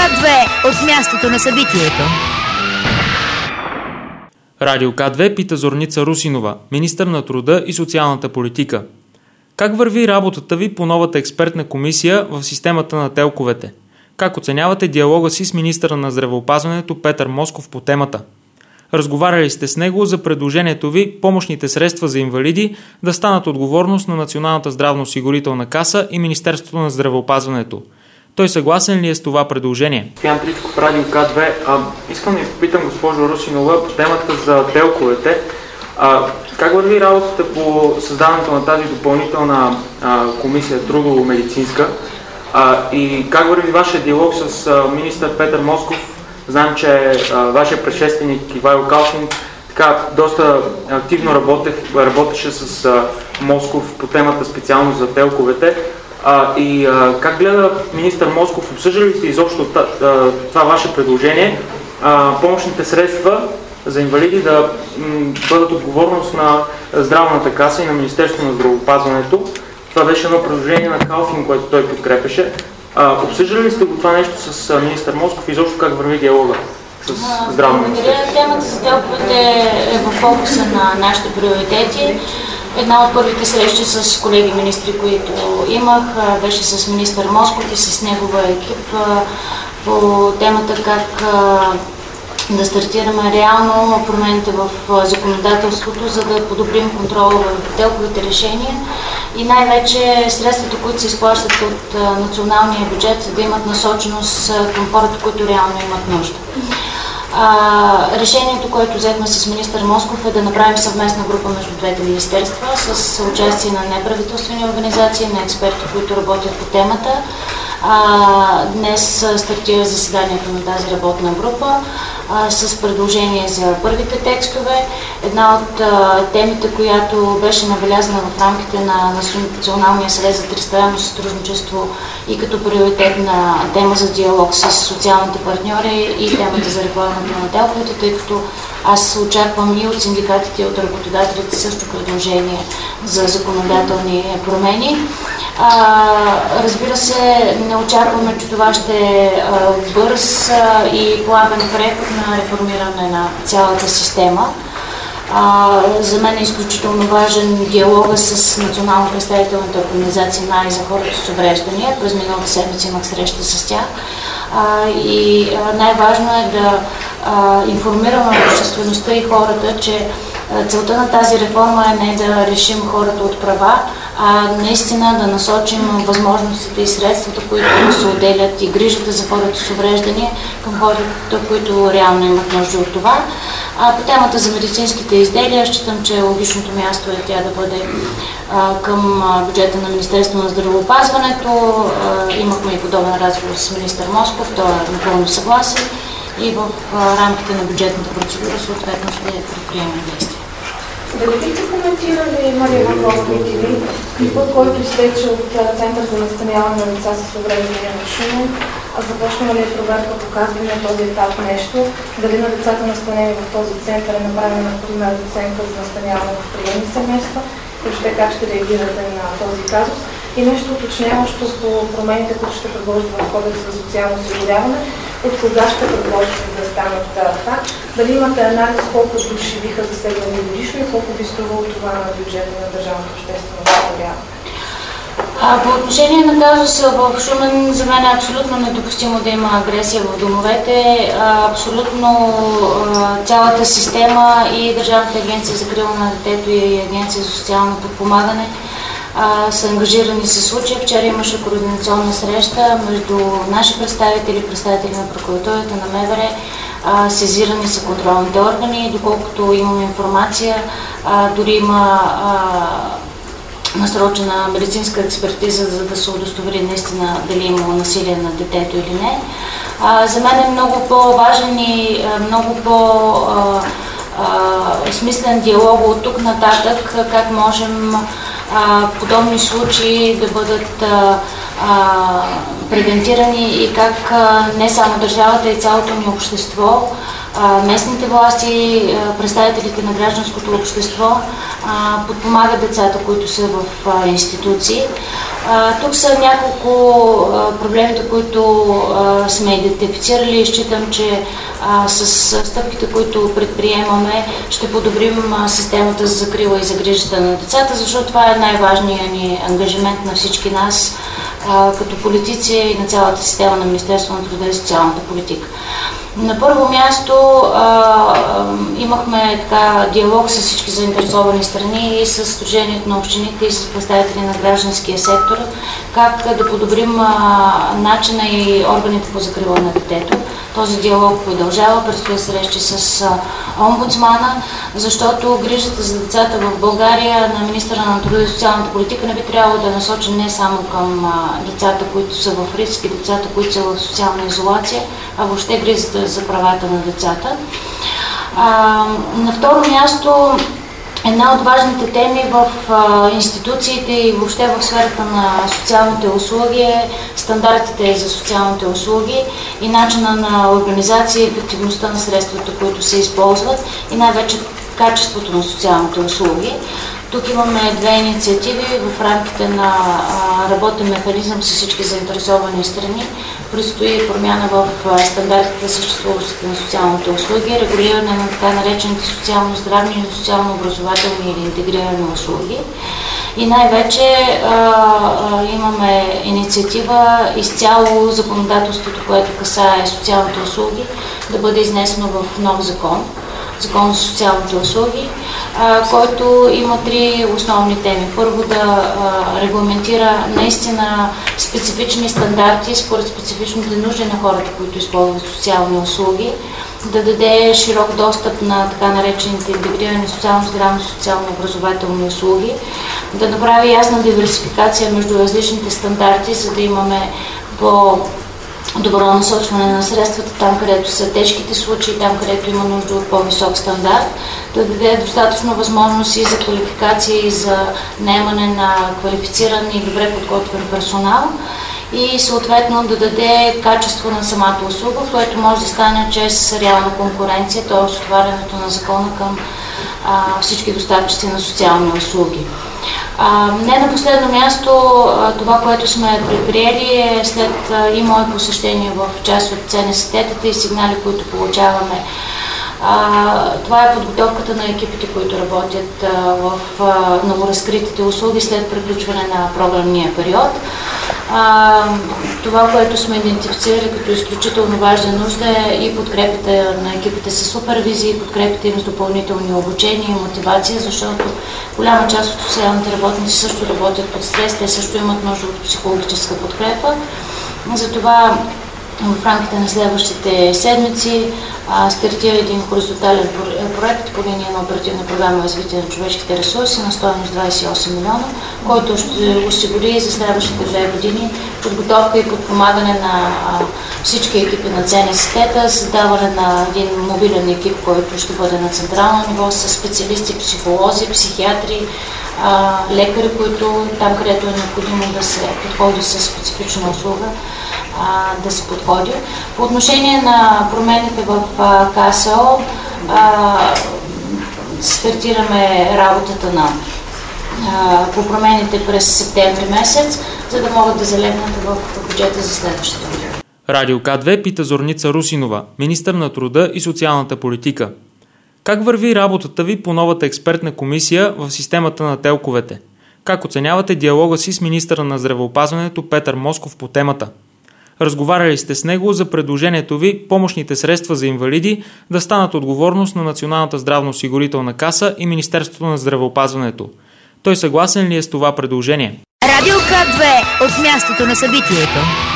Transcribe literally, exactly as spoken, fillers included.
К две от мястото на събитието. Радио К две пита Зорница Русинова, министър на труда и социалната политика. Как върви работата ви по новата експертна комисия в системата на телковете? Как оценявате диалога си с министъра на здравеопазването Петър Москов по темата? Разговаряли сте с него за предложението ви помощните средства за инвалиди да станат отговорност на Националната здравноосигурителна каса и Министерството на здравеопазването. Той съгласен ли е с това предложение? Стоян Тричков, Радио К две. А, искам да ви попитам, госпожо Русинова, по темата за телковете. А, как върви работата по създаването на тази допълнителна а, комисия трудово-медицинска? А, и как върви вашия диалог с а, министър Петър Москов? Знам, че а, вашия предшественик Ивайло Калфин така доста активно работех, работеше с а, Москов по темата специално за телковете. А, и а, как гледа министър Москов? Обсъждали ли сте изобщо това ваше предложение? А, помощните средства за инвалиди да м, бъдат отговорност на Здравната каса и на Министерството на здравеопазването. Това беше едно предложение на Калфин, което той подкрепеше. А, обсъждали ли сте го това нещо с министър Москов и изобщо как върви диалога с Здравната министерство? Темата за телковете е в фокуса на нашите приоритети. Една от първите срещи с колеги министри, които имах, беше с министър Москов и с неговия екип по темата как да стартираме реално промените в законодателството, за да подобрим контрола върху телковите решения и най-вече средствата, които се изплащат от националния бюджет, да имат насоченост към хората, които реално имат нужда. А, решението, което взехме с министър Москов, е да направим съвместна група между двете министерства с участие на неправителствени организации, на експерти, които работят по темата. А, днес стартира заседанието на тази работна група а, с предложение за първите текстове. Една от а, темите, която беше набелязана в рамките на Националния съвет за тристранно сътрудничество и като приоритетна тема за диалог с социалните партньори и темата за реформата на телковете, тъй като аз очаквам и от синдикатите, и от работодателите също предложение за законодателни промени. А, разбира се, не очакваме, че това ще е бърз а, и плавен преход на реформиране на цялата система. А, за мен е изключително важен диалога с национално представителната организация на за хората с увреждания. През миналата седмица имах среща с тях. А, и най-важно е да а, информираме обществеността и хората, че целта на тази реформа е не да решим хората от права, а наистина да насочим възможностите и средствата, които се отделят и грижата за хората с увреждания към хората, които реално имат нужда от това. А по темата за медицинските изделия, считам, че логичното място е тя да бъде а, към бюджета на Министерството на здравеопазването. А, имахме и подобен разговор с министър Москов, той е напълно съгласен и в а, рамките на бюджетната процедура съответно ще предприемем действия. Дали бихте коментирали, има ли въпросите ви, клипът, който изтече от Център за настаняване на деца с увреждания на Шумен? Започнала ли е проверка, показва на този етап нещо? Дали на децата настанени в този център е направена, например, оценка за настаняване в приемни семейства? Въобще как ще реагирате на този казус? И нещо уточняващо по промените, които ще предложите в Кодекса за социално осигуряване, от кога ще предложите да станат факт? Дали имате анализ колко души биха засегнали годишно и колко би струвало това на бюджета на държавното обществено осигуряване? По отношение на казуса в Шумен, за мен е абсолютно недопустимо да има агресия в домовете. Абсолютно цялата система и Държавната агенция за закрила на детето и Агенция за социално подпомагане са ангажирани с случая. Вчера имаше координационна среща между наши представители, представители на прокуратурата, на МВР, сезирани са контролните органи. Доколкото имаме информация, дори има насрочена медицинска експертиза, за да се удостовери наистина дали има насилие на детето или не. А, за мен е много по-важен и много по-смислен диалог от тук нататък, как можем а, подобни случаи да бъдат а, а, превентирани и как а, не само държавата и цялото ни общество местните власти, представителите на гражданското общество подпомагат децата, които са в институции. Тук са няколко проблемите, които сме идентифицирали и считам, че с стъпките, които предприемаме, ще подобрим системата за закрила и за грижата на децата, защото това е най-важният ни ангажимент на всички нас като политици и на цялата система на Министерството на труда и социалната политика. На първо място а, имахме така диалог с всички заинтересовани страни и с Сдружението на общините и с представители на гражданския сектор, как да подобрим а, начина и органите по закрила на детето. Този диалог продължава, предстои срещи с а, омбудсмана, защото грижата за децата в България на министъра на труда и социалната политика не би трябвало да насочи не само към а, децата, които са в риск и децата, които са в социална изолация, а въобще грижата за правата на децата. А, на второ място, една от важните теми в а, институциите и въобще в сферата на социалните услуги е стандартите за социалните услуги и начина на организация и ефективността на средствата, които се използват и най-вече качеството на социалните услуги. Тук имаме две инициативи в рамките на а, работен механизъм с всички заинтересовани страни. Предстои промяна в а, стандартите, съществуващите на социалните услуги, регулиране на така наречените социално-здравни и социално-образователни или интегрирани услуги. И най-вече имаме инициатива изцяло законодателството, което касае социалните услуги, да бъде изнесено в нов закон. Закон за социалните услуги, а, който има три основни теми. Първо да а, регламентира наистина специфични стандарти според специфичните нужди на хората, които използват социални услуги, да даде широк достъп на така наречените интегрирани социално-здравни, социално-образователни услуги, да направи ясна диверсификация между различните стандарти, за да имаме по добро насочване на средствата там, където са тежките случаи, там, където има нужда от по-висок стандарт, да даде достатъчно възможност и за квалификация и за наемане на квалифициран и добре подготвен персонал и съответно да даде качество на самата услуга, което може да стане чрез реална конкуренция, т.е. отварянето на закона към а, всички доставчици на социални услуги. А, не на последно място, а, това, което сме предприели е след а, и мое посещение в част от Ц Н С Т-тата и сигнали, които получаваме. А, това е подготовката на екипите, които работят а, в а, новоразкритите услуги след приключване на програмния период. А, това, което сме идентифицирали като изключително важна нужда е и подкрепите на екипите с супервизии, и подкрепите им с допълнителни обучения и мотивация, защото голяма част от социалните работници също работят под стрес, те също имат нужда от психологическа подкрепа. Затова в рамките на следващите седмици а, стартира един хоризонтален проект по линия на оперативна програма развитие на човешките ресурси на стойност двадесет и осем милиона, който ще осигури за следващите две години подготовка и подпомагане на а, всички екипи на Ц Н С Т-та, създаване на един мобилен екип, който ще бъде на централно ниво с специалисти, психолози, психиатри, а, лекари, които там, където е необходимо да се подходи с специфична услуга, да се подходи. По отношение на промените в К С О, стартираме работата на, по промените през септември месец, за да могат да залегнат в бюджета за следващата година. Радио К две пита Зорница Русинова, министър на труда и социалната политика. Как върви работата ви по новата експертна комисия в системата на телковете? Как оценявате диалога си с министъра на здравеопазването Петър Москов по темата? Разговаряли сте с него за предложението ви помощните средства за инвалиди да станат отговорност на Националната здравноосигурителна каса и Министерството на здравеопазването. Той съгласен ли е с това предложение? Радио К две от мястото на събитието.